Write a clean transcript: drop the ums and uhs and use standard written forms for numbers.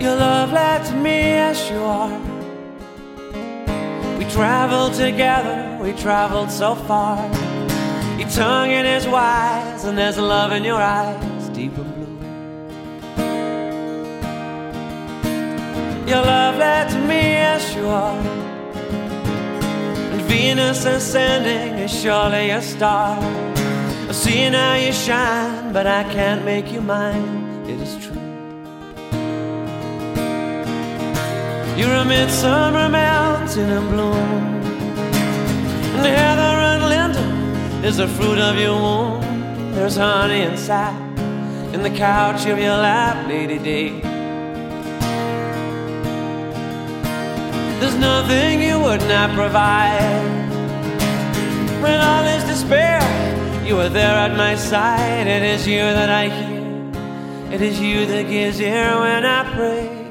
Your love led to me as you are. We traveled together, we traveled so far. Your tongue in is wise, and there's love in your eyes, deep and blue. Your love led to me as you are. And Venus ascending is surely a star. I've seen how you shine, but I can't make you mine, it is true. You're a midsummer mountain in bloom, and heather and linden is the fruit of your womb. There's honey and sap in the couch of your lap, Lady Day. There's nothing you would not provide. When all is despair, you are there at my side. It is you that I hear, it is you that gives ear when I pray.